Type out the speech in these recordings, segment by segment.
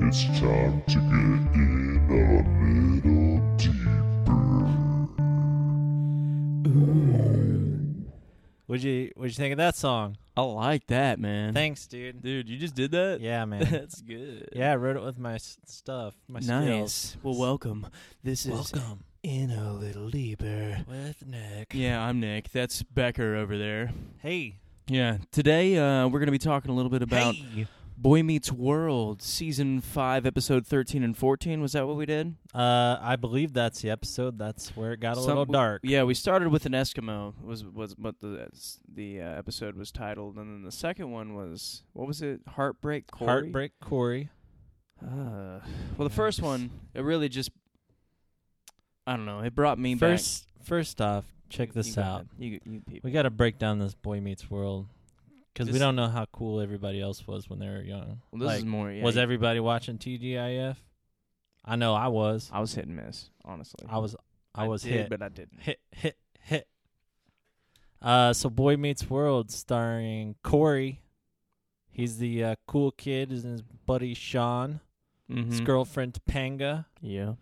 It's time to get in a little deeper. What'd you think of that song? I like that, man. Thanks, dude. Dude, you just did that? Yeah, man. That's good. Yeah, I wrote it with my stuff, my skills. Nice. Well, welcome. This is Welcome In a Little Deeper. with Nick. Yeah, I'm Nick. That's Becker over there. Hey. Yeah. Today, we're going to be talking a little bit about Hey. Boy Meets World, Season 5, Episode 13 and 14. Was that what we did? I believe that's the episode. That's where it got a little dark. Yeah, we started with an Eskimo, was what the episode was titled. And then the second one was, what was it? Heartbreak Corey? Heartbreak Corey. Well, the first one, it really just, I don't know, it brought me back. First off, check You this go out. ahead. You people. We got to break down this Boy Meets World because we This- don't know how cool everybody else was when they were young. Well, this Like, is more, yeah. was everybody watching TGIF? I know I was. I was hit and miss, honestly. I was did, hit. but I didn't. Hit. So Boy Meets World starring Corey. He's the cool kid, and his buddy Sean. His girlfriend Topanga. Yeah.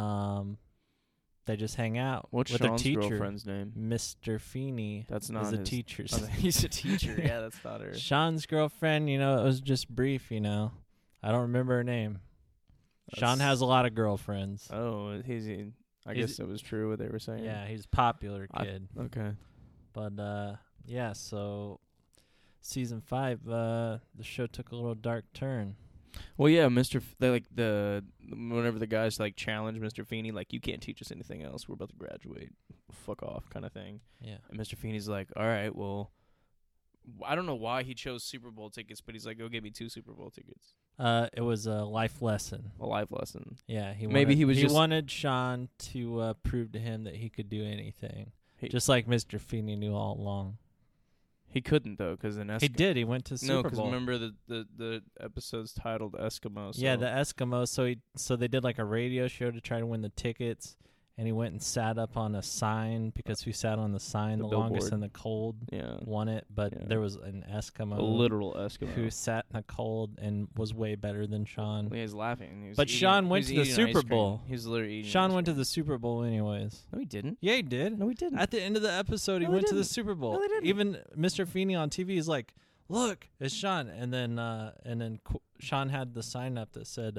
They just hang out What's with Sean's their teacher, girlfriend's name? Mr. Feeney. That's not is a his teacher. He's a teacher. Yeah, that's not her. Sean's girlfriend, it was just brief, I don't remember her name. Sean has a lot of girlfriends. Oh, I guess it was true what they were saying. Yeah, he's a popular kid. Okay. But, yeah, so season 5, the show took a little dark turn. Well, yeah, whenever the guys challenge Mr. Feeney, you can't teach us anything else. We're about to graduate. Fuck off, kind of thing. Yeah. And Mr. Feeney's like, all right, well, I don't know why he chose Super Bowl tickets, but he's like, go get me 2 Super Bowl tickets. It was a life lesson. A life lesson. Yeah, he just wanted Sean to prove to him that he could do anything, just like Mr. Feeney knew all along. He couldn't, though, because He did. He went to Super Bowl. No, because remember the episode's titled Eskimo. So. Yeah, the Eskimo. So they did a radio show to try to win the tickets, and he went and sat up on a sign because who sat on the sign the longest billboard. in the cold won it. But there was an Eskimo, a literal Eskimo, who sat in the cold and was way better than Sean. Well, he was laughing. Sean went to the Super Bowl. He was literally eating. Sean went to the Super Bowl anyways. No, he didn't. Yeah, he did. No, he didn't. At the end of the episode, he No, went he to the didn't. Super Bowl. No, he didn't. Even Mr. Feeney on TV is like, "Look, it's Sean." And then Sean had the sign up that said,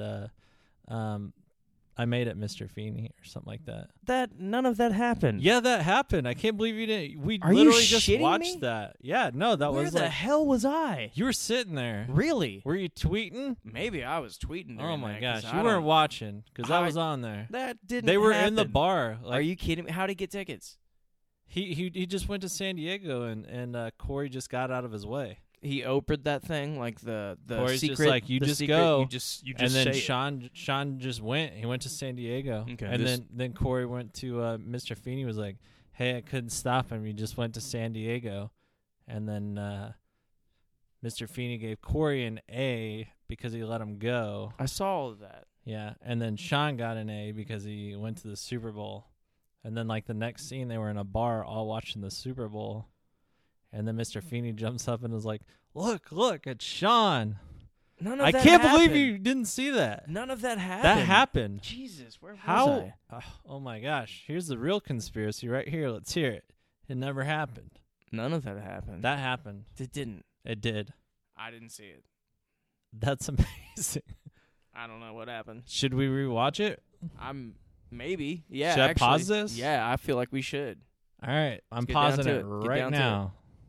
"I made it, Mr. Feeney," or something like that. None of that happened. Yeah, that happened. I can't believe you didn't. We Are you literally just shitting watched me? that. Yeah, no, that Where was the hell was I? you were sitting there. Really? Were you tweeting? Maybe I was tweeting. Oh during my that, 'cause gosh, I you weren't don't- watching because I I- was on there. That didn't. They were in the happen. bar. Are you kidding me? How'd he get tickets? He just went to San Diego and Corey just got out of his way. He opened that thing the Corey's secret. just like, you the just secret, go. You just And then say it. Sean just went. He went to San Diego. Okay, and this- then Corey went to Mr. Feeney was like, "Hey, I couldn't stop him. He just went to San Diego." And then Mr. Feeney gave Corey an A because he let him go. I saw all of that. Yeah. And then Sean got an A because he went to the Super Bowl. And then the next scene, they were in a bar all watching the Super Bowl. And then Mr. Feeney jumps up and is like, Look, it's Sean." None of I that can't happened. believe you didn't see that. None of that happened. That happened. Jesus, where was How? I? Oh my gosh! Here's the real conspiracy right here. Let's hear it. It never happened. None of that happened. That happened. it didn't. It did. I didn't see it. That's amazing. I don't know what happened. Should we rewatch it? Maybe. Yeah. Should I actually, pause this? Yeah, I feel like we should. All right, I'm Let's get down pausing to it it. Get right down to now.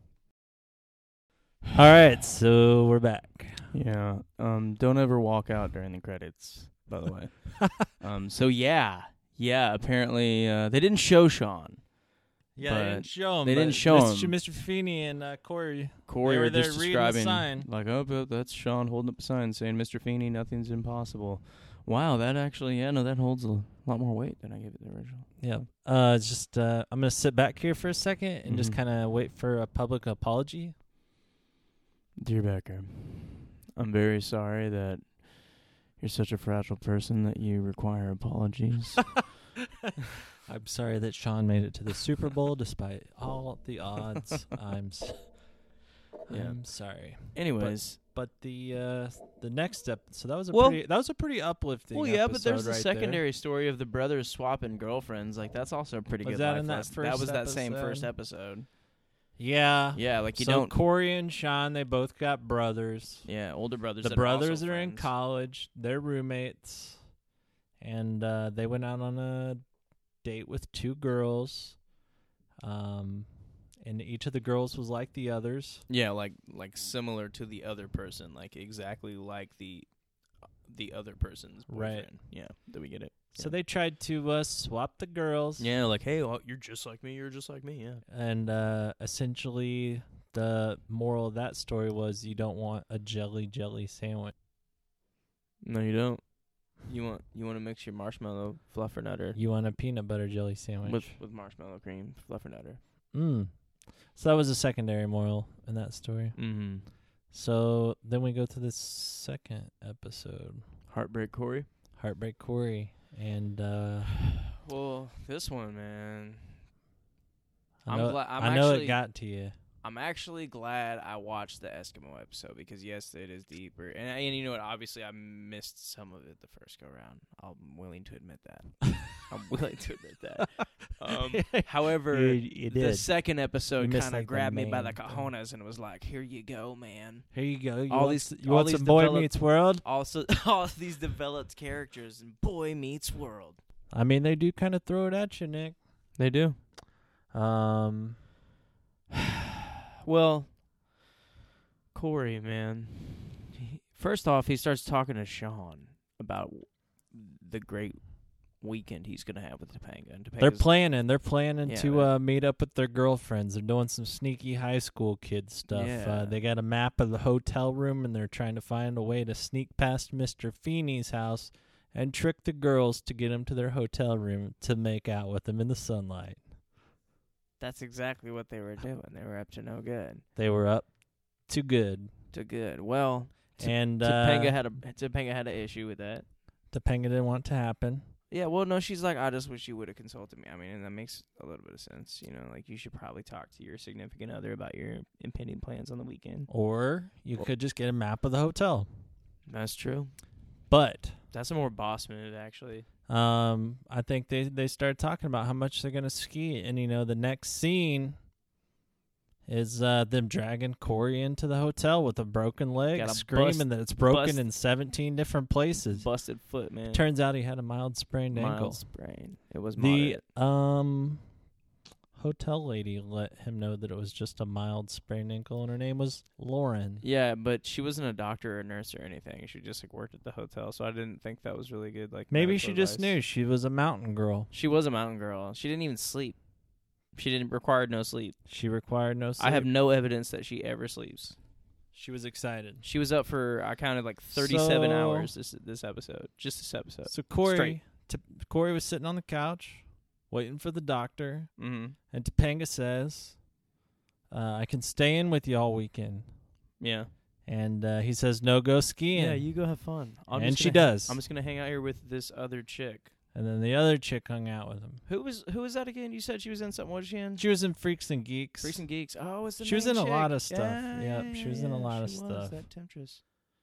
All right, so we're back. Yeah. Don't ever walk out during the credits, by the way. So yeah. Apparently, they didn't show Sean. Yeah, But they didn't show him. they but didn't show him. Mr. Feeney and Corey. Corey They were were there just reading the describing, sign. like, oh, but that's Sean holding up a sign saying, "Mr. Feeney, nothing's impossible." Wow, that actually, that holds a lot more weight than I gave it the original. Yeah. I'm gonna sit back here for a second and just Mhm. kind of wait for a public apology. Dear Becker, I'm very sorry that you're such a fragile person that you require apologies. I'm sorry that Sean made it to the Super Bowl despite all the odds. I'm sorry. Anyways, But the next step, so that was Well- a pretty uplifting. Well, yeah, but there's episode the right secondary story of the brothers swapping girlfriends. Like, that's also a pretty Was good that life in that lesson. first That was that same episode? first episode. there. Yeah. Yeah, like you so don't. Corey and Sean, they both got brothers. Yeah, older brothers. The that brothers also are in friends. college. They're roommates, and they went out on a date with 2 girls. And each of the girls was like the others. Yeah, like similar to the other person, like exactly like the other person's boyfriend. Right. Yeah, do we get it? So they tried to swap the girls. Yeah, like, hey, well, you're just like me. You're just like me. Yeah. And essentially, the moral of that story was you don't want a jelly sandwich. No, you don't. You want to mix your marshmallow fluffernutter You want a peanut butter jelly sandwich. with marshmallow cream fluffernutter. So that was a secondary moral in that story. Mm-hmm. So then we go to the second episode, Heartbreak Corey. Heartbreak Corey. And Well, this one, man. I I'm know, glad- I know it got to you. I'm actually glad I watched the Eskimo episode because yes, it is deeper, and you know what? Obviously, I missed some of it the first go round. I'm willing to admit that. However, You the did. second episode You missed, kind of like, the grabbed me by the main thing. cojones and was like, "Here you go, man." Here you go. You all want, these- you all want these some Boy developed- Meets World? Also, all these developed characters in Boy Meets World. I mean, they do kind of throw it at you, Nick. They do. Well, Corey, man. First off, he starts talking to Sean about the great weekend he's going to have with Topanga. And They're Topanga's- planning. They're planning Yeah, to meet up with their girlfriends. They're doing some sneaky high school kid stuff. Yeah. They got a map of the hotel room, and they're trying to find a way to sneak past Mr. Feeney's house and trick the girls to get them to their hotel room to make out with them in the sunlight. That's exactly what they were doing. They were up to no good. They were up to good. To good. Well, And Topanga had an issue with that. Topanga didn't want it to happen. Yeah, well, no, she's like, I just wish you would have consulted me. I mean, and that makes a little bit of sense. You know, like you should probably talk to your significant other about your impending plans on the weekend. Or you could just get a map of the hotel. That's true. But That's a more boss move, actually. I think they started talking about how much they're gonna ski, and the next scene is them dragging Corey into the hotel with a broken leg, Got a screaming that it's broken bust- in 17 different places. Busted foot, man. Turns out he had a mild sprained ankle. Mild sprain. It was The moderate. hotel lady let him know that it was just a mild sprained ankle, and her name was Lauren. Yeah, but she wasn't a doctor or a nurse or anything. She just worked at the hotel, so I didn't think that was really good. Like Maybe medical she just advice. knew she was a mountain girl. She was a mountain girl. She didn't even sleep. She didn't require no sleep. She required no sleep. I have no evidence that she ever sleeps. She was excited. She was up for, I counted like 37 So- hours this episode. Just this episode. So Corey, Straight. Corey was sitting on the couch, waiting for the doctor, Mm-hmm. and Topanga says, "I can stay in with you all weekend." Yeah. And he says, "No, go skiing." Yeah, you go have fun. And she does. I'm just going to hang out here with this other chick. And then the other chick hung out with him. Who was that again? You said she was in something. What was she in? She was in Freaks and Geeks. Freaks and Geeks. Oh, it's the She was main in a chick. lot of stuff. Yeah, Yep, she was in a lot of she stuff. Was that temptress.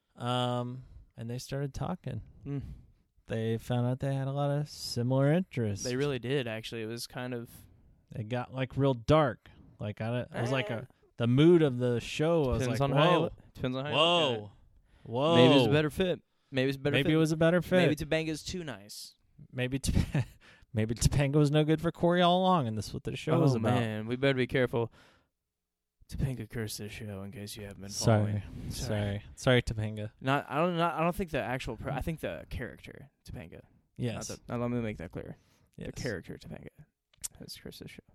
And they started talking. Mm. They found out they had a lot of similar interests. They really did, actually. It was kind of... They got like real dark. Like it was like the mood of the show was Depends like, on how you whoa, look- depends on how you look at it. whoa. Maybe it's a better fit. Maybe it's a better fit. Maybe it was a better fit. Maybe Tobanga's too nice. Maybe maybe Topanga was no good for Corey all along, and this is what the show was about. Man, we better be careful. Topanga cursed this show in case you haven't been following. Sorry, Topanga. I don't think the actual. I think the character Topanga. Yes. Now let me make that clear. Yes. The character Topanga has cursed this show.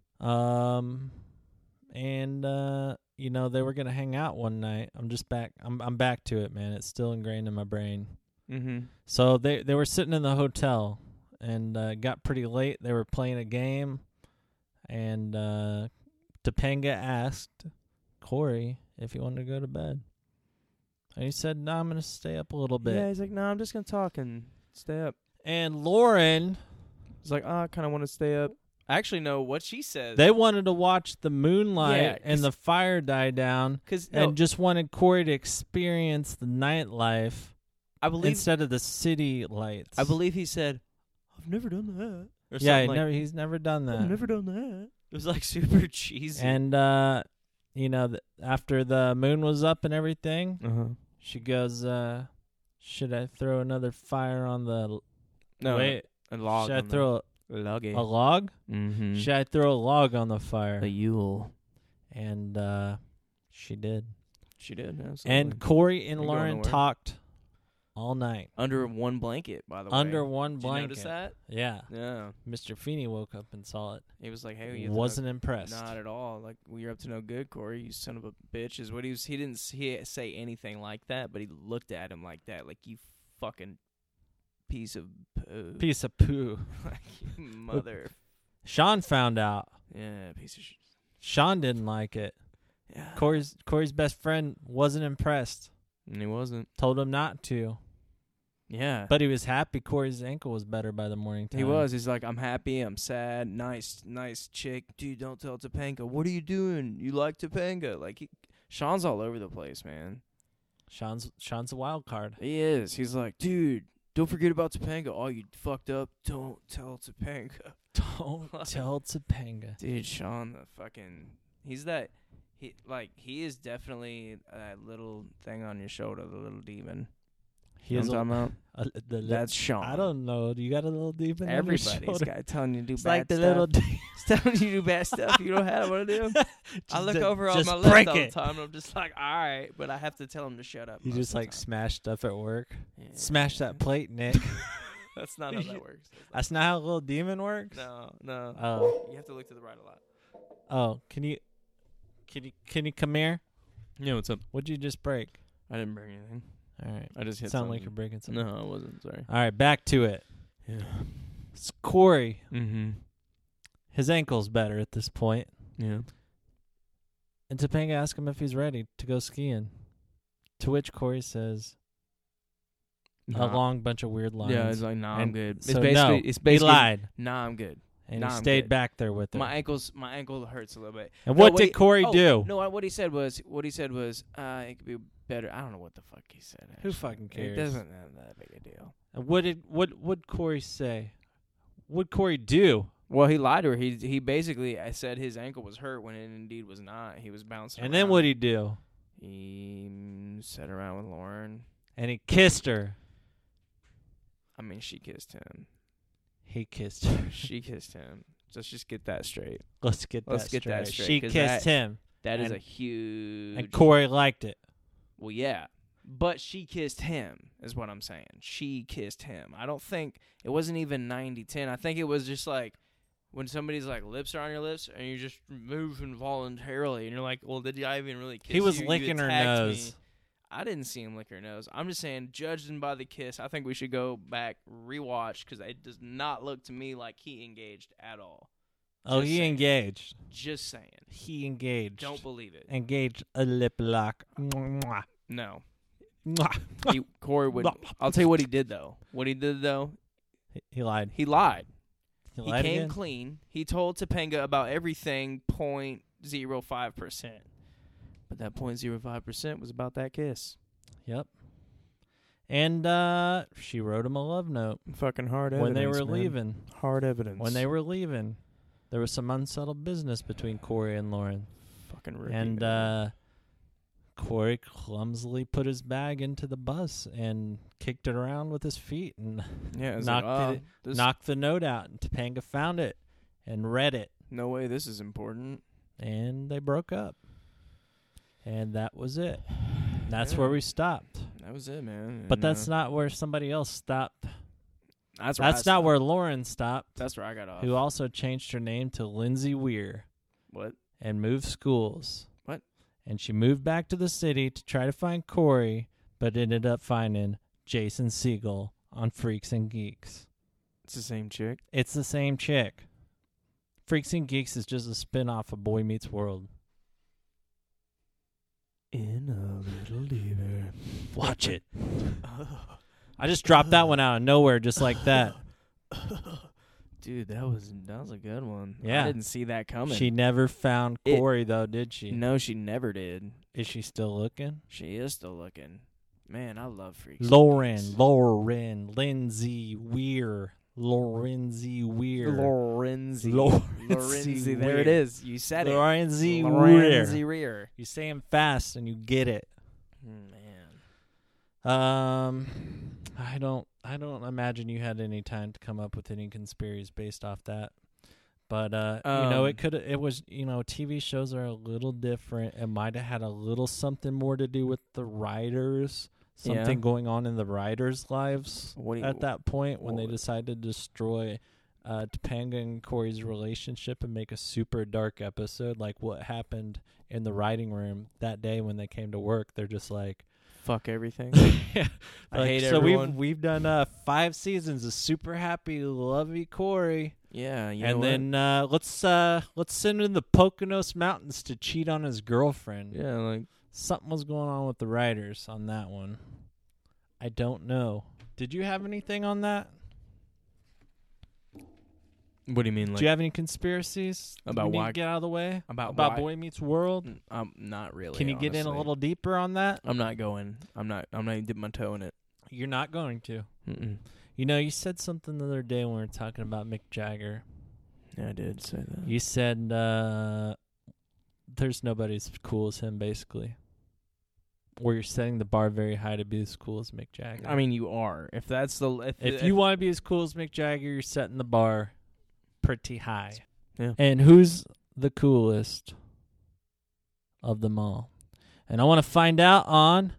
And they were gonna hang out one night. I'm back to it, man. It's still ingrained in my brain. Mm-hmm. So they were sitting in the hotel, and got pretty late. They were playing a game, and Topanga asked Corey if he wanted to go to bed, and he said, "No, I'm gonna stay up a little bit." Yeah, he's like, "No, I'm just gonna talk and stay up." And Lauren, He's like, "Oh, I kind of want to stay up." Actually, no. What she says. They wanted to watch the moonlight Yeah, and the fire die down, and just wanted Corey to experience the nightlife I believe instead of the city lights. I believe he said, "I've never done that." Or Yeah, something he's never done that. I've never done that. It was like super cheesy. And after the moon was up and everything, she goes, "Should I throw another fire on the wait? a log. Should I throw a log? Mm-hmm. Should I throw a log on the fire?" A Yule. And she did. She did. Absolutely. And Corey and Ain't going Lauren nowhere. talked all night. under one blanket, by the way. Under one Did blanket. you notice that? Yeah. Yeah. Mr. Feeney woke up and saw it. He was like, "Hey, Wasn't impressed. Not at all. Like, you're up to no good, Corey. You son of a bitch." Is what he was. He didn't say anything like that, but he looked at him like that, like, "You fucking piece of poo." Piece of poo. Like, you mother. Sean found out. Yeah, piece of shit. Sean didn't like it. Yeah. Corey's best friend wasn't impressed. And he wasn't. Told him not to. Yeah. But he was happy Corey's ankle was better by the morning time. He was. He's like, "I'm happy. I'm sad. Nice chick. Dude, don't tell Topanga. What are you doing? You like Topanga?" Like, Sean's all over the place, man. Sean's a wild card. He is. He's like, "Dude, don't forget about Topanga. Oh, you fucked up. Don't tell Topanga." Don't tell Topanga. Dude, Sean, the fucking... He's that... He is definitely that little thing on your shoulder, the little demon. He You is know what I'm talking about? That's Sean. I don't know. Do you got a little demon? Everybody's got telling you to do It's bad like the stuff. little. It's telling you to do bad stuff. You don't have what to do. I look over on just my left break all the it. time, and I'm just like, all right, but I have to tell him to shut up. You most just of the like time. smash stuff at work. Yeah. Smash that plate, Nick. That's not how that works. That's not how a little demon works. No. Oh. You have to look to the right a lot. Oh, can you come here? Yeah, what's up? What'd you just break? I didn't bring anything. All right. I just hit Sound like something. you're breaking something. No, I wasn't. Sorry. All right, back to it. Yeah. It's Corey. Mm-hmm. His ankle's better at this point. Yeah. And Topanga asks him if he's ready to go skiing. To which Corey says a long bunch of weird lines. Yeah, it's like, "Nah, I'm And good." so no, he lied. "Nah, I'm good." And Nah, he I'm stayed good. back there with it. My ankle hurts a little bit. And No, what did Corey do? No, what he said was, it could be better. I don't know what the fuck he said. Who actually. fucking cares? It doesn't have that big a deal. And what Corey say? What'd Corey do? Well, he lied to her. He basically said his ankle was hurt when it indeed was not. He was bouncing And around. then what'd he do? He sat around with Lauren. And he kissed her. I mean, she kissed him. He kissed her. She kissed him. Let's just get that straight. Let's get that straight. She 'cause kissed him. That is And- a huge... And Corey liked it. Well, yeah. But she kissed him, is what I'm saying. She kissed him. I don't think... It wasn't even 90-10. I think it was just like... When somebody's like, lips are on your lips, and you just move involuntarily, and you're like, well, did I even really kiss you? He was You licking her attacked nose. me. I didn't see him lick her nose. I'm just saying, judging by the kiss, I think we should go back, rewatch, because it does not look to me like he engaged at all. Oh, Just he saying. engaged. Just saying. He engaged. Don't believe it. Engaged a lip lock. Mwah, No. mwah. Corey would... I'll tell you what he did, though. What he did, though, He lied. he lied. He He lied came again? clean. He told Topanga about everything 0.05%. But that 0.05% was about that kiss. Yep. And she wrote him a love note Fucking hard when they were leaving. Hard evidence. When they were leaving, there was some unsettled business between Corey and Lauren. Fucking rookie, And man. Corey clumsily put his bag into the bus and kicked it around with his feet and yeah, it was knocked like, this, knocked the note out. And Topanga found it and read it. no way this is important. And they broke up. And that was it. That's Yeah. where we stopped. That was it, man. But And, that's not where somebody else stopped. that's where I That's not stopped. where Lauren stopped, That's where I got off. who also changed her name to Lindsay Weir What? and moved schools. What? And she moved back to the city to try to find Corey, but ended up finding Jason Segel on Freaks and Geeks. It's the same chick. It's the same chick. Freaks and Geeks is just a spin-off of Boy Meets World. In a little deeper. Watch it. I just dropped that one out of nowhere just like that. Dude, that was a good one. Yeah. I didn't see that coming. She never found Corey, though, did she? No, she never did. Is she still looking? She is still looking. Man, I love Freaks. Lauren, Lindsay Weir. Lorenzi Weir. Lorenzi. Lorenzi There it Weir. is. You said it. Lorenzi Lorenzi Weir. Weir. You say them fast and you get it. Man. I don't imagine you had any time to come up with any conspiracies based off that. But it was, TV shows are a little different. It might have had a little something more to do with the writers, something going on in the writers' lives at that point when they decided to destroy Topanga and Corey's relationship and make a super dark episode, like what happened in the writing room that day when they came to work. They're just like, fuck everything. I like, hate so everyone. we've done 5 seasons of super happy, lovey Corey. Yeah, And then let's send him to the Poconos Mountains to cheat on his girlfriend. yeah, like Something was going on with the writers on that one. I don't know. Did you have anything on that? what do you mean? Like Do you have any conspiracies About we need why- to get out of the way? about About why? Boy Meets World? Not really. Can you get in a honestly. little deeper on that? I'm not going. I'm not even dipping my toe in it. You're not going to. Mm-mm. You said something the other day when we were talking about Mick Jagger. Yeah, I did say that. You said there's nobody as cool as him, basically. Or you're setting the bar very high to be as cool as Mick Jagger. I mean, you are. If that's the if you want to be as cool as Mick Jagger, you're setting the bar pretty high. Yeah. And who's the coolest of them all? And I want to find out on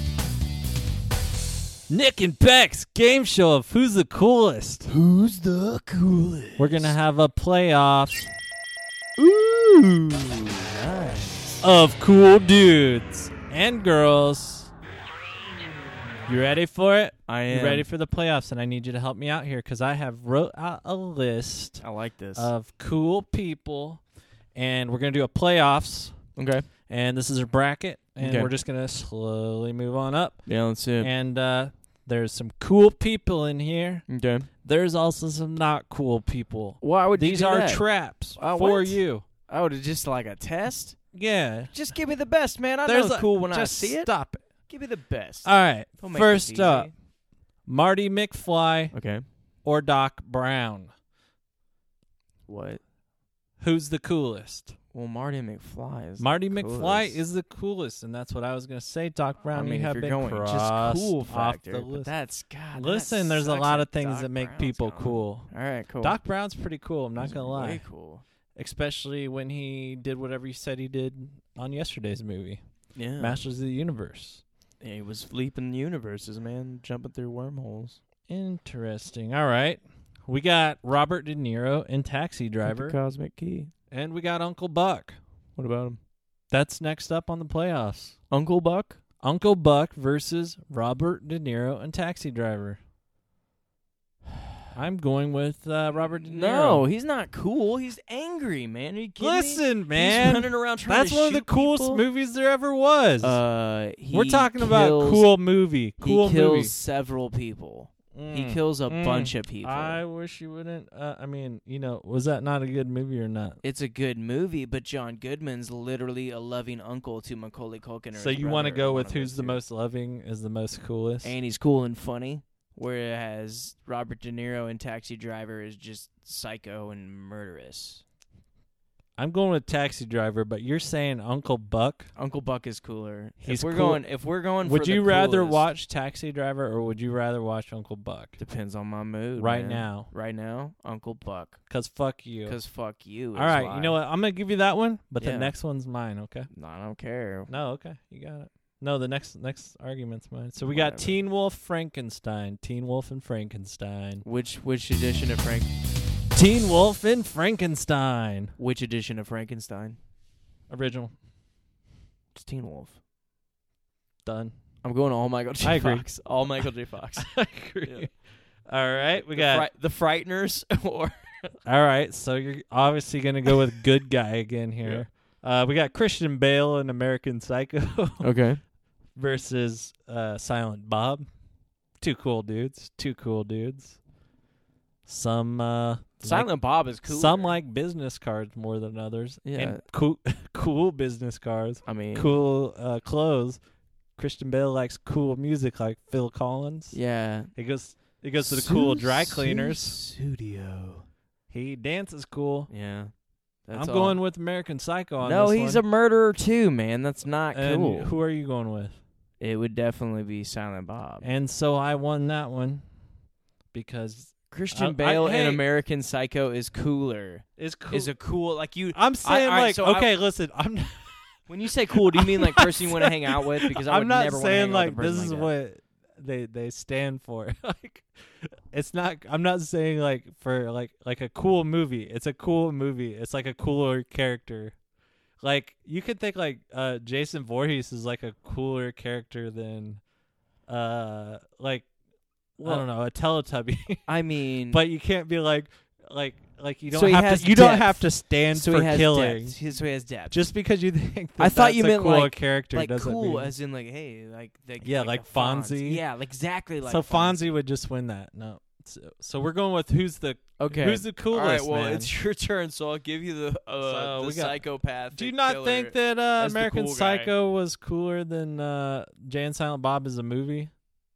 Nick and Beck's game show of Who's the Coolest. Who's the coolest? We're going to have a playoffs Ooh, nice. of cool dudes and girls. You ready for it? I am You ready for the playoffs? And I need you to help me out here because I have wrote out a list I like this. of cool people, and we're going to do a playoffs, okay. and this is a bracket, and Okay. we're just going to slowly move on up. Yeah, let's see it. And there's some cool people in here. Okay. There's also some not cool people. Why would These you do are that? traps for what? you. Oh, to just like a test? Yeah. Just give me the best, man. I There's know a- cool when I Just see it. stop it. Give me the best. All right. Don't make First this up, easy. Marty McFly Okay. or Doc Brown. What? Who's the coolest? Well, Marty McFly is Marty the McFly coolest. is the coolest, and that's what I was going to say. Doc Brown, I mean, you if have you're been going crossed just cool off factor, the but list. that's God. Listen, that there's a sucks lot that of things Doc that make Brown's people gone. cool. All right, cool. Doc Brown's pretty cool, I'm not He's going to lie. Way cool. Especially when he did whatever he said he did on yesterday's movie, Yeah. Masters of the Universe. Yeah, he was leaping universes, man, jumping through wormholes. Interesting. All right. We got Robert De Niro in Taxi With the Driver, Cosmic Key. and we got Uncle Buck. What about him? That's next up on the playoffs. Uncle Buck? Uncle Buck versus Robert De Niro in Taxi Driver. I'm going with Robert De Niro. No, he's not cool. He's angry, man. Are you kidding me? Listen, He's man. running around trying That's to one of the shoot coolest people. movies there ever was. He We're talking about kills- cool movie. Cool he kills movie. several people. He Mm. kills a bunch of people. I wish you wouldn't. Was that not a good movie or not? It's a good movie, but John Goodman's literally a loving uncle to Macaulay Culkin. Or So his you want to brother, go one with of who's those the two. most loving is the most coolest? And he's cool and funny, whereas Robert De Niro in Taxi Driver is just psycho and murderous. I'm going with Taxi Driver, but you're saying Uncle Buck. Uncle Buck is cooler. He's if we're cool. going, Would for you the rather coolest- watch Taxi Driver or would you rather watch Uncle Buck? Depends on my mood. Right man. now. Right now, Uncle Buck. Because fuck you. Because fuck you. All right, you know what? I'm going to give you that one, but Yeah. the next one's mine, okay? No, I don't care. No, okay. You got it. No, the next argument's mine. So we got Whatever. Teen Wolf Frankenstein. Teen Wolf and Frankenstein. Which edition of Teen Wolf and Frankenstein. Which edition of Frankenstein? Original. It's Teen Wolf. Done. I'm going all Michael J. I agree. Fox. All Michael J. Fox. I agree. Yeah. All right, we got. the Frighteners or All right, so you're obviously gonna go with good guy again here. We got Christian Bale in American Psycho okay. versus Silent Bob. Two cool dudes. Some Silent Bob is cool. Some like business cards more than others. Yeah. And cool business cards. I mean, Cool clothes. Christian Bale likes cool music like Phil Collins. Yeah. He goes to the cool dry cleaners. Studio. He dances cool. Yeah. I'm That's all. going with American Psycho on No, this he's one. a murderer too, man. That's not And cool. who are you going with? It would definitely be Silent Bob. And so I won that one because Christian Bale hey. in American Psycho is cooler. it's cool. Is a cool like you. I'm saying all right, like so okay, listen. I'm When you say cool, do you mean like person you want to hang out with? Because I would I'm not never want to hang saying out like with a person this is like what they stand for. Like it's not. I'm not saying like for like a cool movie. It's a cool movie. It's like a cooler character. Like you could think like Jason Voorhees is like a cooler character than like I don't know, a Teletubby. I mean, But you can't be like you don't So he have has to. You don't depth. have to stand so for he has killing. depth. So he has depth. Just because you think that I thought that's you a meant cool like character like doesn't cool mean. as in like hey like Yeah, like like a Fonz. Fonzie. Yeah, like exactly like so Fonzie would just win that. No. So we're going with who's the coolest. All right, well, man. it's your turn, so I'll give you So the we got- psychopath. Do you not think that as the American cool guy. Psycho was cooler than Jay and Silent Bob as a movie?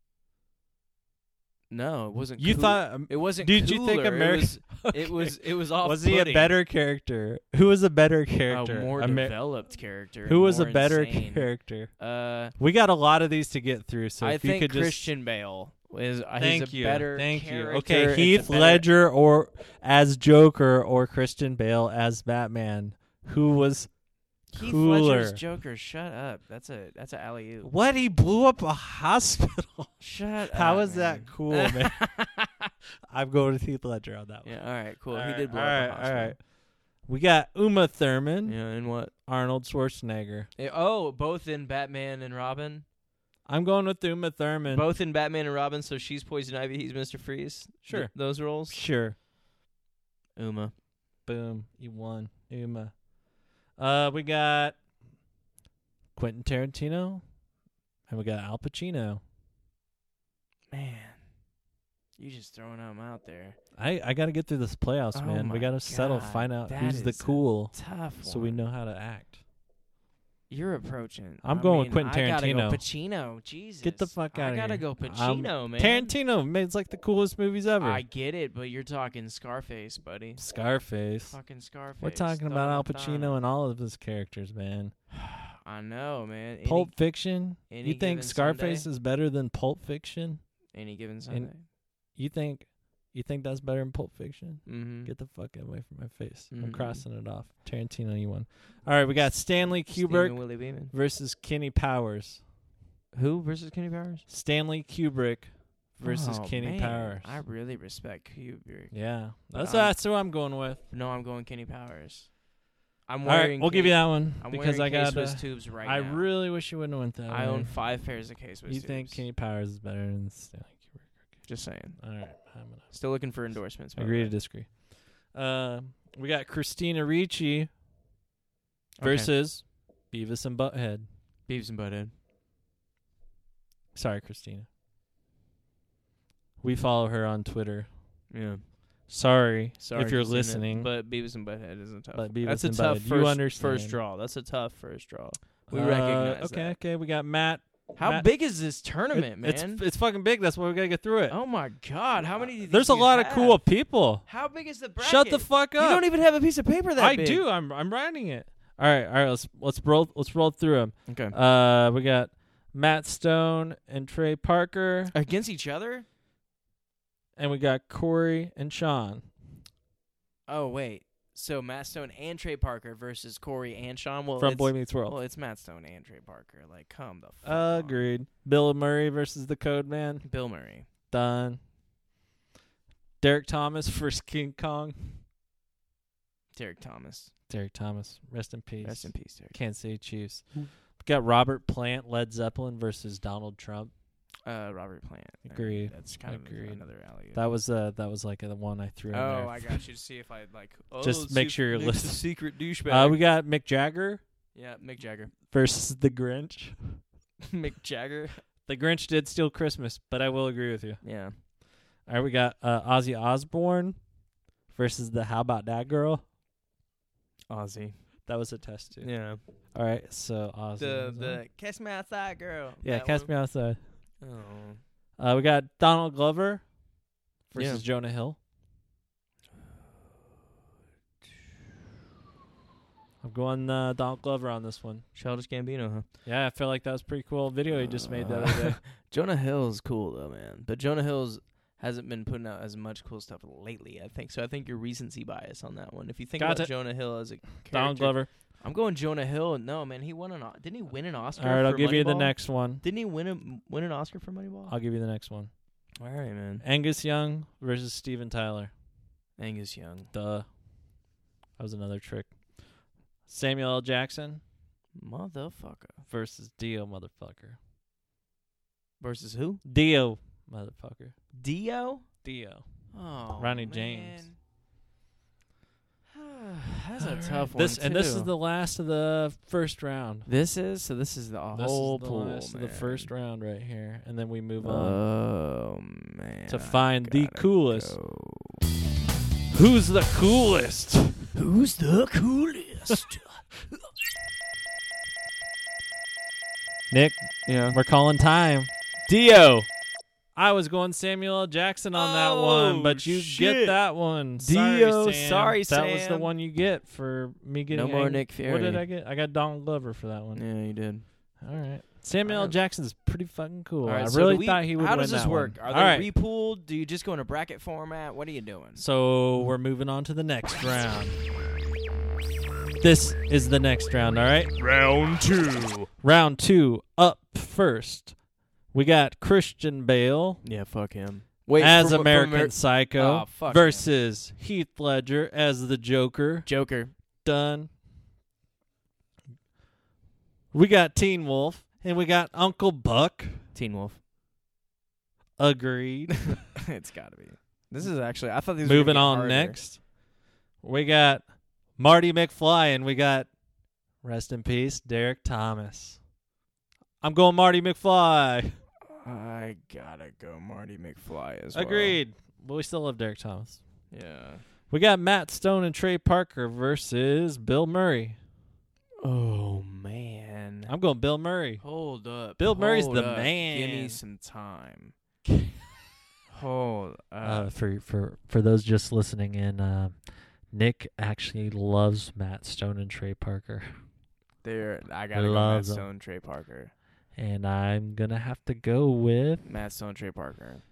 No, it wasn't. You cool. thought? It wasn't. Did you think cooler. American? It was off. Was he a better character? Who was a better character? A more Amer- developed character. Who was a more better insane. character? We got a lot of these to get through, so I if you think could just Christian Bale is. Thank he's a you, better thank you. character. Okay, It's a Heath better- Ledger or as Joker or Christian Bale as Batman. Who was Heath cooler? Ledger's Joker. Shut up. That's a alley oop. What? He blew up a hospital. Shut up. How is man. that cool, man? I'm going with Heath Ledger on that one. Yeah. All right. Cool. All he right, did blow all up right, a hospital. all right. We got Uma Thurman, Yeah. And what? Arnold Schwarzenegger. Both in Batman and Robin. I'm going with Uma Thurman. Both in Batman and Robin. So she's Poison Ivy. He's Mr. Freeze. Sure. Those roles. Sure. Uma. Boom. You won. Uma. We got Quentin Tarantino, and we got Al Pacino. Man, you just throwing them out there. I got to get through this playoffs, Oh man. We my got to settle, God, find out that who's the is a cool, Tough one. so we know how to act. You're approaching. I'm going with Quentin I gotta Tarantino. go Pacino. Jesus. Get the fuck outta I gotta here. go Pacino, man. Tarantino made like the coolest movies ever. I get it, but you're talking Scarface, buddy. Scarface. Fucking Scarface. We're talking about Al Pacino and all of his characters, man. I know, man. Pulp Fiction. any You think given Scarface Sunday? is better than Pulp Fiction? Any given Sunday. You think that's better than Pulp Fiction? Mm-hmm. Get the fuck away from my face. I'm Mhm. crossing it off. Tarantino, you won. All right, we got Stanley Kubrick Willie Beeman. versus Kenny Powers. Who versus Kenny Powers? Stanley Kubrick versus Oh, Kenny man. Powers. I really respect Kubrick. Yeah, But that's who I'm going with. No, I'm going Kenny Powers. I'm All right, wearing. we'll give you that one I'm because I wearing got. K-Swiss tubes right I now. really wish you wouldn't have went that. I way. own 5 pairs of K-Swiss You tubes. think Kenny Powers is better than Stanley Kubrick? Just saying. All right, I'm gonna Still looking for endorsements. by the agree way. to disagree. We got Christina Ricci versus Beavis and Butthead. Beavis and Butthead. Sorry, Christina. We follow her on Twitter. Yeah. Sorry, Sorry if you're Christina, listening. but Beavis and Butthead isn't tough. But Beavis That's a and tough Butthead, you first understand. draw. That's a tough first draw. We recognize Okay, that. okay. We got Matt. How Matt- big is this tournament, It's man? it's fucking big. That's why we gotta get through it. Oh my God! How many? Do you think There's a you lot of have? cool people. How big is the bracket? Shut the fuck up. You don't even have a piece of paper that I big. do. I'm writing it. All right. Let's roll through them. Okay. We got Matt Stone and Trey Parker, Against each other? and we got Corey and Sean. Oh wait. So Matt Stone and Trey Parker versus Corey and Sean. Well, From it's, Boy Meets World. Well, it's Matt Stone and Trey Parker. Like, come the fuck on. Agreed. Bill Murray versus the Code Man. Bill Murray. Done. Derek Thomas versus King Kong. Derek Thomas. Derek Thomas, rest in peace. Rest in peace, Derek. Kansas City Chiefs. We got Robert Plant, Led Zeppelin versus Donald Trump. Robert Plant. Agreed. That's kind Agreed. of another alley. That was like the one I threw in there. Oh, I got you to see if I like. Oh, Just see make if sure you're Nick's a listening. secret douchebag. We got Mick Jagger Yeah, Mick Jagger. versus the Grinch. Mick Jagger. The Grinch did steal Christmas, but I will agree with you. Yeah. All right, we got Ozzy Osbourne versus the How About That Girl. Ozzy. That was a test too. Yeah. All right, so Ozzy. The Catch Me Outside girl. yeah, That Catch one. Me Outside. Oh. We got Donald Glover versus Yeah. Jonah Hill. I'm going Donald Glover on this one. Childish Gambino, huh? Yeah, I feel like that was a pretty cool video he just made the other day. Jonah Hill's cool though, man. But Jonah Hill's hasn't been putting out as much cool stuff lately, I think. So I think you're recency bias on that one. If you think Gotcha. about Jonah Hill as a character, Donald Glover. I'm going Jonah Hill. No, man, he won didn't he win an Oscar? All right, I'll for give you the Moneyball? next one. Didn't he win an Oscar for Moneyball? I'll give you the next one. All right, man. Angus Young versus Steven Tyler. Angus Young. Duh. That was another trick. Samuel L. Jackson Motherfucker. versus Dio, motherfucker. Versus who? Dio, motherfucker. Dio? Dio. Oh, Ronnie man. James. That's a All tough right. one, This is too. the last of the first round. This is the This whole is the pool, last of the man. first round right here, and then we move on Oh man! to I find the gotta coolest. go. Who's the coolest? Who's the coolest? Nick, Yeah. we're calling time. Dio. I was going Samuel L. Jackson on that Oh, one, but you shit. get that one. Dio, Sorry, Sam. sorry, That was the Sam. one you get for me getting. No more Nick Fury. What did I get? I got Donald Glover for that one. Yeah, you did. All right. Samuel L. Alright. Jackson's pretty fucking cool. All right, I so really do we- thought he would How win does this that work? one. Are All right. they repooled? Do you just go in a bracket format? What are you doing? So we're moving on to the next round. This is the next round, all right? Round 2. Round 2, up first. We got Christian Bale Yeah, fuck him. Wait, as from American Psycho Oh, fuck versus Heath Ledger as the Joker. Joker. Done. We got Teen Wolf and we got Uncle Buck. Teen Wolf. Agreed. It's got to be. This is actually. I thought these. were Moving gonna on get harder. next. We got Marty McFly and we got, rest in peace, Derek Thomas. I'm going Marty McFly. I gotta go Marty McFly as well. Agreed. But we still love Derek Thomas. Yeah. We got Matt Stone and Trey Parker versus Bill Murray. Oh man. I'm going Bill Murray. Hold up. Bill Murray's Hold the up. man. Give me some time. Hold up. For those just listening in, Nick actually loves Matt Stone and Trey Parker. I gotta go Matt Loves 'em. Stone, Trey Parker. And I'm going to have to go with Trey Parker.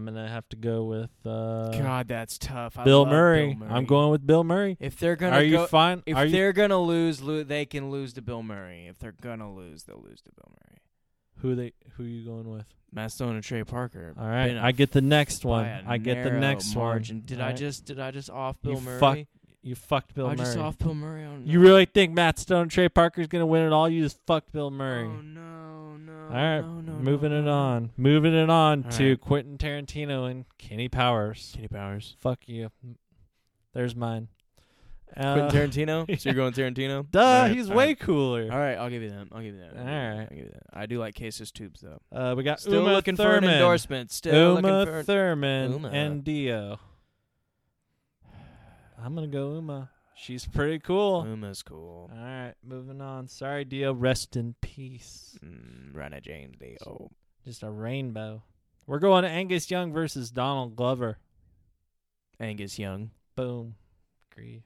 God, that's tough. I Bill love Murray. Bill Murray. I'm going with Bill Murray. If they're gonna Are you go, fine? if Are you they're gonna lose, they can lose to Bill Murray. If they're gonna lose, they'll lose to Bill Murray. Who are you going with? Matt Stone and Trey Parker. All right, Been a I get the next by one. a I get the narrow next margin. one. Did All I right. just off Bill You Murray? You fucked Bill I Murray. just off Bill Murray on. You really think Matt Stone and Trey Parker's going to win it all? You just fucked Bill Murray. Oh no. All right, no, moving no, it no. on. Moving it on All to right. Quentin Tarantino and Kenny Powers. Kenny Powers. Fuck you. There's mine. Quentin Tarantino. So you're going Tarantino? Duh, All right, he's all way right. cooler. All right, I'll give you that. All right. I'll give you that. I do like Cases Tubes though. We got Still Uma looking Thurman. for an endorsement. Still looking Uma for. Thurman Uma. and Dio. I'm going to go Uma. She's pretty cool. Uma's cool. All right, moving on. Sorry, Dio. Rest in peace. Ronnie James Dio. Just a rainbow. We're going to Angus Young versus Donald Glover. Angus Young. Boom. Agree.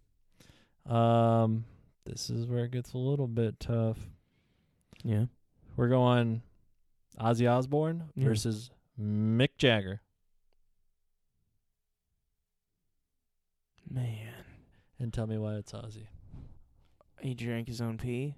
This is where it gets a little bit tough. Yeah. We're going Ozzy Osbourne Yeah. versus Mick Jagger. Man. And tell me why it's Ozzy. He drank his own pee.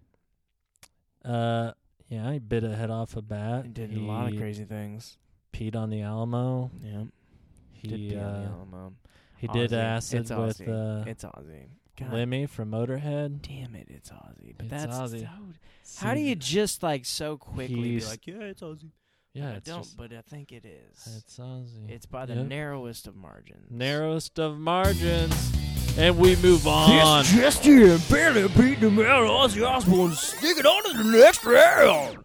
Yeah, he bit a head off a bat. He did a lot of crazy things. Peed on the Alamo. Yeah. He Did pee on the Alamo. he did Ozzy. acid It's with Ozzy. It's Ozzy. God Lemmy from Motorhead. damn it, it's Ozzy. But It's that's Ozzy. How do you just like so quickly be He's- like, yeah, it's Ozzy? Yeah, I it's don't, just, but I think it is. it's Ozzy. It's by the Yep. narrowest of margins. Narrowest of margins. And we move on. Chester and barely beating him out. Ozzy Osbourne sneaking on to the next round.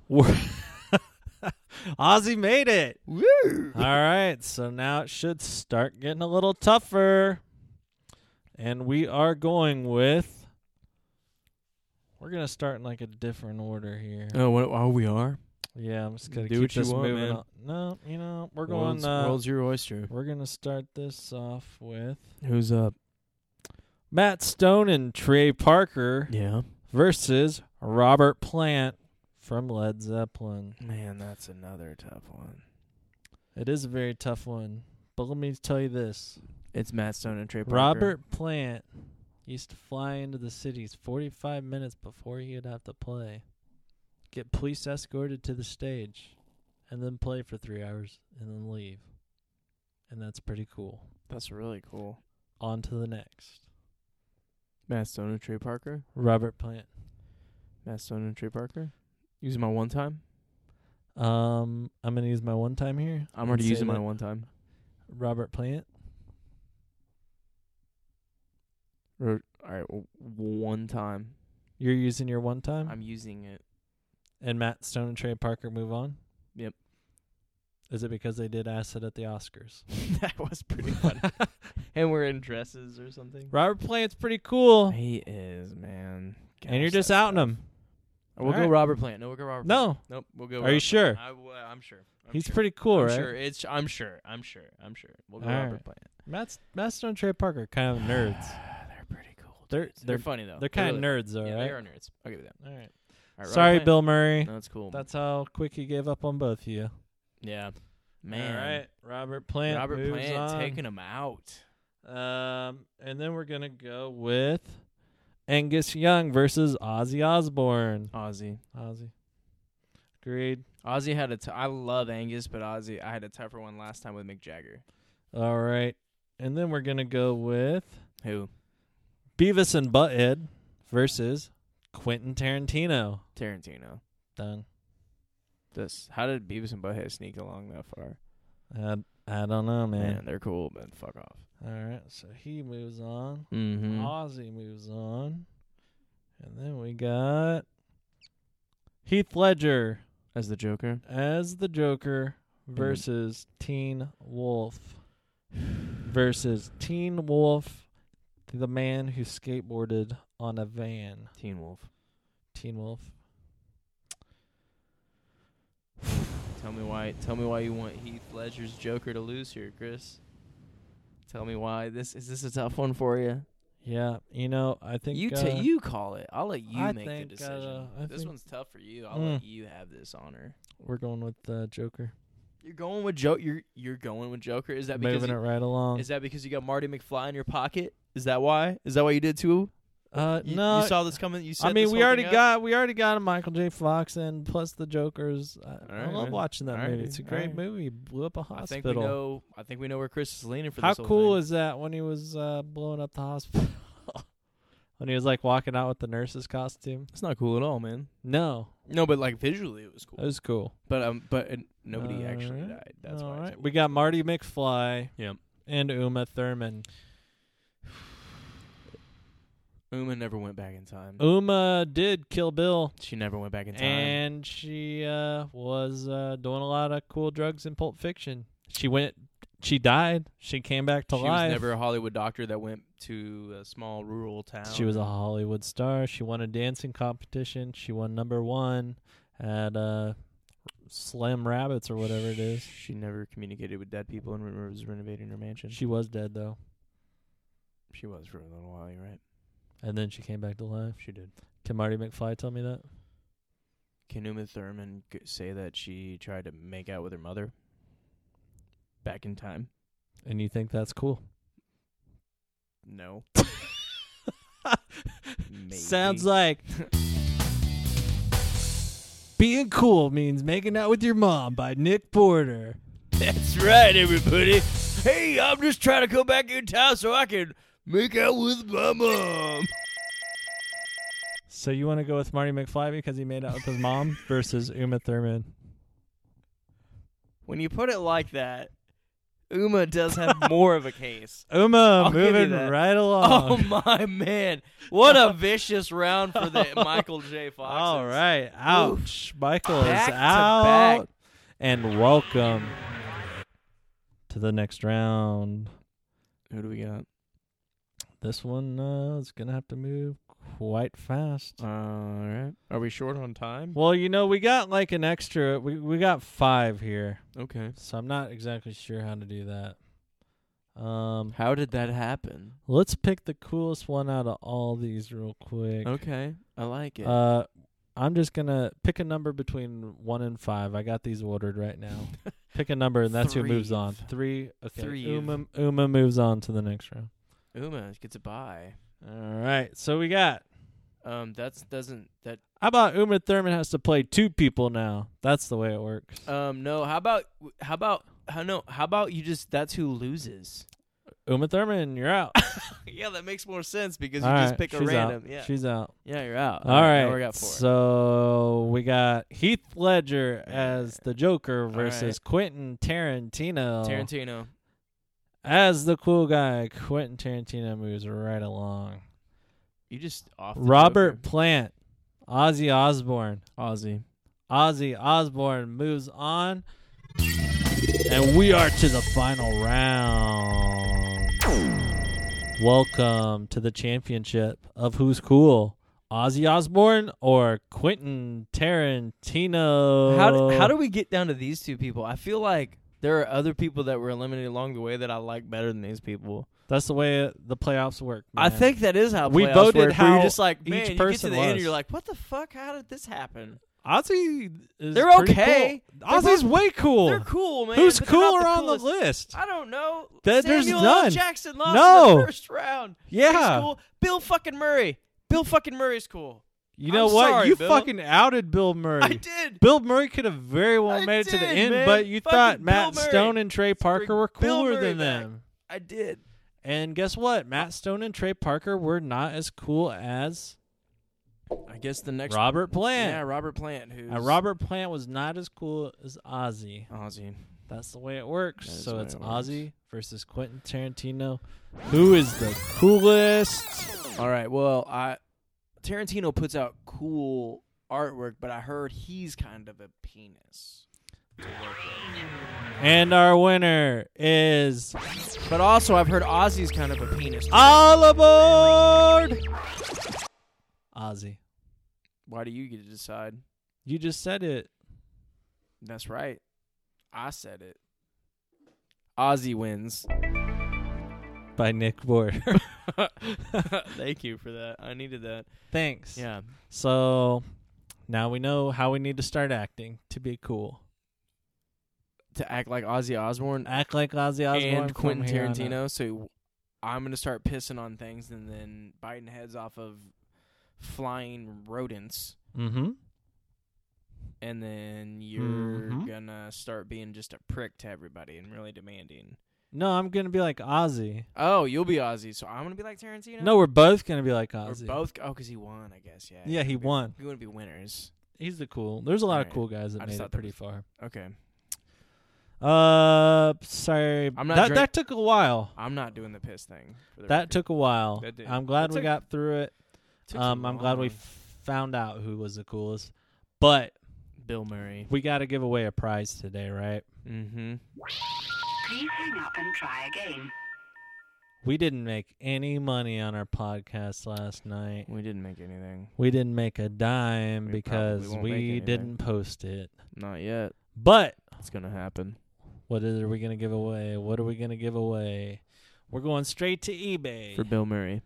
Ozzy made it. Woo! All right, so now it should start getting a little tougher. And we are going with... We're going to start in like a different order here. Oh, we are? Yeah, I'm just going to Do keep what you this want, moving man. on. No, we're World's, going... world's your oyster. we're going to start this off with Who's up? Matt Stone and Trey Parker Yeah. versus Robert Plant from Led Zeppelin. Man, that's another tough one. It is a very tough one, but let me tell you this. It's Matt Stone and Trey Parker. Robert Plant used to fly into the cities 45 minutes before he'd have to play, get police escorted to the stage, and then play for 3 hours and then leave. And that's pretty cool. That's really cool. On to the next. Matt Stone and Trey Parker. Robert Plant. Matt Stone and Trey Parker. Using my one time. I'm going to use my one time here. I'm already and say using my that one time. Robert Plant. All right, one time. You're using your one time? I'm using it. And Matt Stone and Trey Parker move on? Yep. Is it because they did Acid at the Oscars? That was pretty funny. And we're in dresses or something. Robert Plant's pretty cool. He is, man. And you're Gosh, just that's outing tough. him. We'll All go right. Robert Plant. No, we'll go Robert Plant. No. Nope, we'll go Are Robert you sure? Plant. I'm sure. He's sure. pretty cool, I'm right? sure. I'm sure. We'll go All Robert right. Plant. Matt Stone and Trey Parker kind of nerds. They're pretty cool. They're- dudes. they're- funny though. They're kind of really nerds, though, Yeah, right? they are nerds. I'll give you that. All right. All right, Sorry, Robert Plant. Bill Murray. No, that's cool. That's how quick he gave up on both of you. Yeah. Man. All right. Robert Plant Robert moves Plant on. taking him out. And then we're going to go with Angus Young versus Ozzy Osbourne. Ozzy. Agreed. Ozzy had I love Angus, but Ozzy, I had a tougher one last time with Mick Jagger. All right. And then we're going to go with Who? Beavis and Butthead versus Quentin Tarantino. Tarantino. Done. How did Beavis and Butthead sneak along that far? I don't know, man. Man, they're cool, but fuck off. All right. So he moves on. Mm-hmm. Ozzy moves on. And then we got Heath Ledger As the Joker. as the Joker versus Teen Wolf. Versus Teen Wolf, the man who skateboarded on a van. Teen Wolf. Teen Wolf. Tell me why you want Heath Ledger's Joker to lose here, Chris. Tell me why. Is this a tough one for you? Yeah, I think You call it. I'll let you I make think, the decision. I This think- one's tough for you. I'll let you have this honor. we're going with Joker. You're going with You're going with Joker. Is that because Moving it right along. is that because you got Marty McFly in your pocket? Is that why? Is that why you did too? No, You saw this coming. You said. I mean, this we whole already thing up? got a Michael J. Fox and plus the Joker's. I right, love man. watching that All right, movie. It's a all great right. movie. Blew up a I hospital. think we know where Chris is leaning for How this. whole cool thing. is that when he was blowing up the hospital? When he was like walking out with the nurse's costume. It's not cool at all, man. No, No, but like visually, it was cool. it was cool. But nobody actually Alright, died. That's all why. right. We got Marty McFly. Yep. And Uma Thurman. Uma never went back in time. Uma did Kill Bill. She never went back in time. And she was doing a lot of cool drugs in Pulp Fiction. She died. She came back to she life. was never a Hollywood doctor that went to a small rural town. She was a Hollywood star. She won a dancing competition. She won #1 at Slam Rabbits or whatever it is. She never communicated with dead people and was renovating her mansion. She was dead, though. She was for a little while, you're right. And then she came back to life. She did. Can Marty McFly tell me that? Can Uma Thurman say that she tried to make out with her mother back in time? And you think that's cool? No. Maybe. Sounds like Being Cool means Making Out With Your Mom by Nick Porter. That's right, everybody. Hey, I'm just trying to go back in town so I can make out with my mom. So you want to go with Marty McFly because he made out with his mom versus Uma Thurman? When you put it like that, Uma does have more of a case. Uma I'll give you moving that. right Oh, along. my man. What a vicious round for the Michael J. Fox. All right. Ouch. Michael Back is to out. back. And welcome to the next round. Who do we got? this one is gonna have to move quite fast. All right. Are we short on time? Well, we got like an extra. We got 5 here, Okay. so I'm not exactly sure how to do that. How did that happen? Let's pick the coolest one out of all these real quick. Okay. I like it. I'm just gonna pick a number between 1 and 5. I got these ordered right now. Pick a number, and that's who moves on. 3. Okay. Three. Uma moves on to the next round. Uma gets a bye. All right. So we got. How How about Uma Thurman has to play 2 people now? That's the way it works. no, how about you just that's who loses. Uma Thurman, you're out. Yeah, that makes more sense because All you right, just pick a she's random. out. Yeah. She's out. Yeah, you're out. All right. Now we got 4. So we got Heath Ledger as the Joker All versus Quentin Tarantino. Tarantino. As the cool guy, Quentin Tarantino moves right along. You just off the Robert Joker. Plant, Ozzy Osbourne. Ozzy. Ozzy Osbourne moves on. And we are to the final round. Welcome to the championship of Who's Cool, Ozzy Osbourne or Quentin Tarantino. How do we get down to these 2 people? I feel like there are other people that were eliminated along the way that I like better than these people. That's the way the playoffs work, man. I think that is how We playoffs voted work, where how you're just like, man, each you get to person the end and was. you're like, what the fuck? How did this happen? Ozzy is They're pretty okay. Cool. Ozzy's way cool. They're cool, man. Who's but they're not cooler the on the coolest. list? I don't know. There's Samuel L. none. Jackson lost No. in the first round. Yeah. He's cool. Bill fucking Murray. Bill fucking Murray's cool. You know I'm what? sorry, You Bill. fucking outed Bill Murray. I did. Bill Murray could have very well I made it to the did, end, man. but you Fucking thought Bill Matt Murray. Stone and Trey Parker were Bill cooler Murray than back. them. I did. And guess what? Matt Stone and Trey Parker were not as cool as I guess the next Robert Plant. Yeah, Robert Plant. Who's Robert Plant was not as cool as Ozzy. Ozzy. That's the way it works. That is So the way it's it works. Ozzy versus Quentin Tarantino. Who is the coolest? All right. Well, Tarantino puts out cool artwork, but I heard he's kind of a penis. And our winner is But also, I've heard Ozzy's kind of a penis. all aboard Ozzy. Why do you get to decide? You just said it. That's right. I said it. Ozzy wins. By Nick Border. Thank you for that. I needed that. Thanks. Yeah. So now we know how we need to start acting to be cool. To act like Ozzy Osbourne Act like Ozzy Osbourne and from Quentin here on out. Tarantino. So I'm going to start pissing on things and then biting heads off of flying rodents. Mm-hmm. And then you're Mhm. going to start being just a prick to everybody and really demanding. No, I'm going to be like Ozzy. Oh, you'll be Ozzy, so I'm going to be like Tarantino? No, we're both going to be like We're Ozzy. both. Oh, because he won, I guess. Yeah. Yeah, he won. We want to be winners. He's the cool. There's a lot of Alright. cool guys that I made just it thought that pretty was- far. Okay. Sorry. I'm not that drink- that took a while. I'm not doing the piss thing. For the That record. took a while. That did. I'm glad That we took- got through it. Took I'm so glad we long. found out who was the coolest. But Bill Murray. we got to give away a prize today, right? Mm-hmm. Please hang up and try again. We didn't make any money on our podcast last night. We didn't make anything. We didn't make a dime We because probably won't make we anything. didn't post it. Not yet. But It's gonna happen. what are we going to give away? What are we going to give away? We're going straight to eBay. For Bill Murray.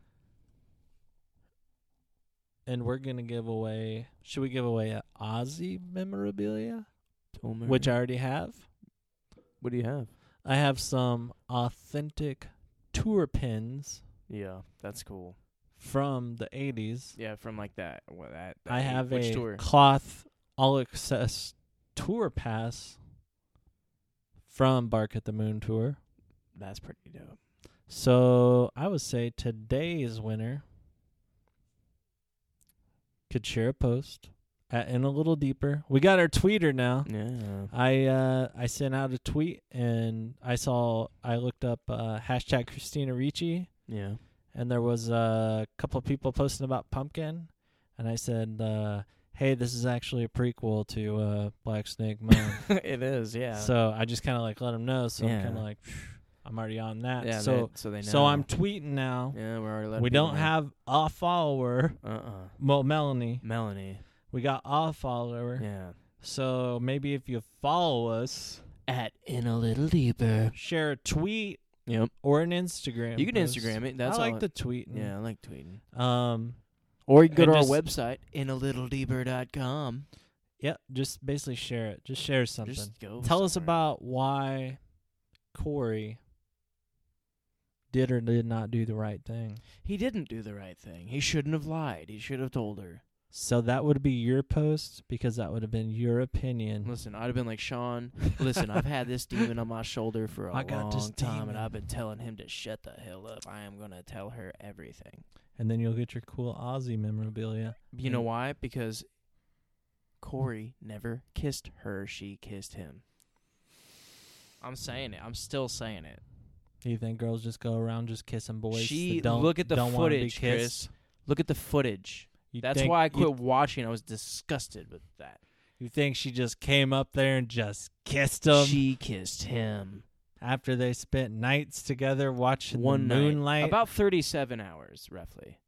And we're going to give away... Should we give away a Ozzy memorabilia? Bill Murray. Which I already have. What do you have? I have some authentic tour pins Yeah, that's cool. from the 80s. Yeah, from like that. What that? I have which a tour? cloth all-access tour pass from Bark at the Moon tour. That's pretty dope. So I would say today's winner could share a post at In a Little Deeper. We got our tweeter now. Yeah. I sent out a tweet and I looked up hashtag Christina Ricci, Yeah. and there was a couple of people posting about Pumpkin, and I said, hey, this is actually a prequel to Black Snake Moan. It is. Yeah. So I just kind of like let them know. So I'm Yeah. kind of like, I'm already on that. Yeah, so they know. so I'm tweeting now. Yeah, we're already letting We people don't know. have a follower. Well, Melanie. We got a follower. Yeah. So maybe if you follow us, At In a Little Deeper. share a tweet Yep. or an Instagram. You can post. Instagram it. That's I like all. the tweeting. Yeah, I like tweeting. Or Or you can go and to our just- website, inalittledeeper.com. Yeah, just basically share it. Just share something. Just go. Tell us somewhere. about why Corey did or did not do the right thing. He didn't do the right thing. He shouldn't have lied. He should have told her. So that would be your post because that would have been your opinion. Listen, I'd have been like, Sean, listen, I've had this demon on my shoulder for a I got this long time, and demon. I've been telling him to shut the hell up. I am going to tell her everything. And then you'll get your cool Aussie memorabilia. You know why? Because Corey never kissed her. She kissed him. I'm saying it. I'm still saying it. Do you think girls just go around just kissing boys? She that don't, look at the don't wanna be footage, kissed? Chris. Look at the footage. You That's think- why I quit watching. I was disgusted with that. You think she just came up there and just kissed him She kissed him after they spent nights together watching one the night, moonlight? about 37 hours, roughly.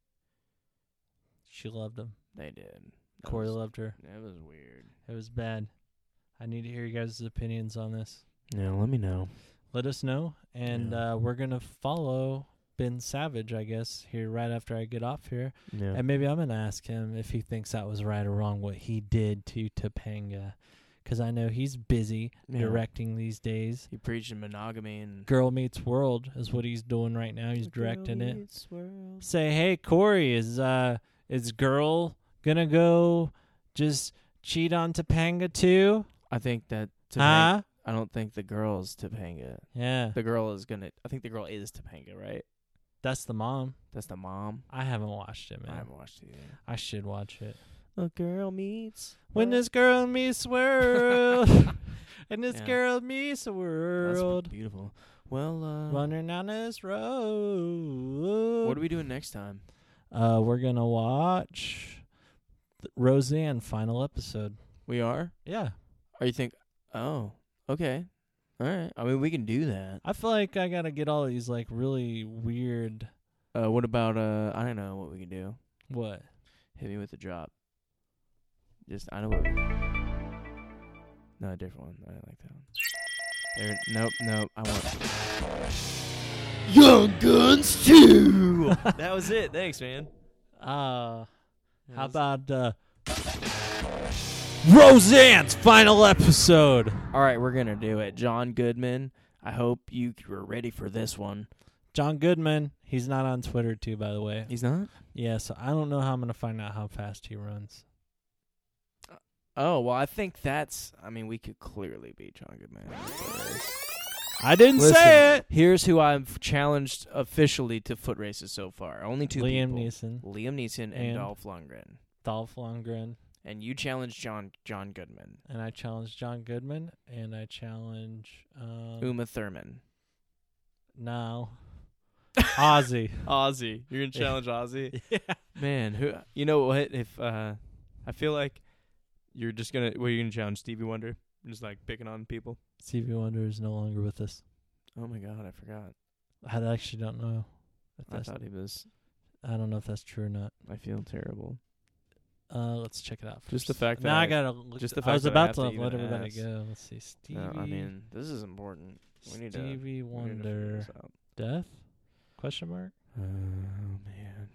She loved him. They did. That Corey was- loved her. That was weird. It was bad. I need to hear you guys' opinions on this. Yeah, let me know. Let us know, and Yeah. we're gonna follow Ben Savage, I guess, here right after I get off here, Yeah. and maybe I'm gonna ask him if he thinks that was right or wrong what he did to Topanga, because I know he's busy Yeah. directing these days. He preached in monogamy and Girl Meets World is what he's doing right now. He's directing it. Say, hey Corey, is girl gonna go just cheat on Topanga too? I think that Huh? I don't think the girl's Topanga. Yeah, The girl is gonna. I think the girl is Topanga, right? that's the mom. That's the mom. I haven't watched it, man. I haven't watched it yet. I should watch it. A girl meets When this girl meets world, and this Yeah. girl meets the That's world, beautiful. Well, running down this road. what are we doing next time? We're gonna watch Roseanne final episode. We are. Yeah, Or you think? Oh, okay. All right. I mean, we can do that. I feel like I gotta get all these like really weird. What about I don't know what we can do. What? Hit me with the drop. Just I know what. No, a different one. I didn't like that one. Nope. I want Young Guns 2. That was it. Thanks, man. How about Roseanne's final episode? All right, we're gonna do it. John Goodman. I hope you were ready for this one. John Goodman. He's not on Twitter too, by the way. He's not. Yeah, so I don't know how I'm gonna find out how fast he runs. Oh well, I think that's. I mean, we could clearly beat John Goodman. I didn't Listen, say it. Here's who I've challenged officially to foot races so far. Only two Liam people. Neeson, Liam Neeson and And- Dolph Lundgren. Dolph Lundgren, And you challenged John Goodman. and I challenge John Goodman, and I challenge Uma Thurman. no Ozzy. Ozzy. You're gonna challenge Ozzy? Yeah. Man, who? You know what? If I feel like you're just gonna. What are you gonna challenge Stevie Wonder? Just like picking on people. Stevie Wonder is no longer with us. Oh my God, I forgot. I actually don't know. If I that's, thought he was. I don't know if that's true or not. I feel terrible. Let's check it out. Just the first. fact that now I I- gotta. Look just the I was fact that I about have to to even let everybody ask. go. Let's see. Stevie. No, I mean, this is important. We need to. Stevie we need to figure Wonder this out. death? Question mark. Oh man.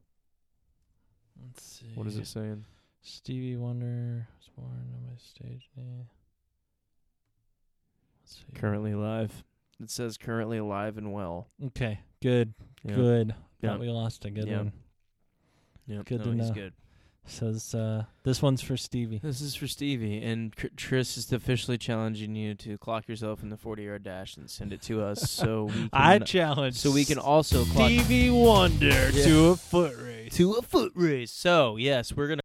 Let's see. What is it saying? Stevie Wonder was born on my stage name. Let's see. Currently alive. It says currently alive and well. Okay. Good. Yeah. Good. Yeah. Thought we lost a good Yeah. one. Yep. Good no, to he's know. good. Says this one's for Stevie. This is for Stevie, and Tris is officially challenging you to clock yourself in the 40-yard dash and send it to us, so we can. I challenge. so we can also clock Stevie Wonder Yeah. to a foot race. to a foot race. So yes, we're gonna.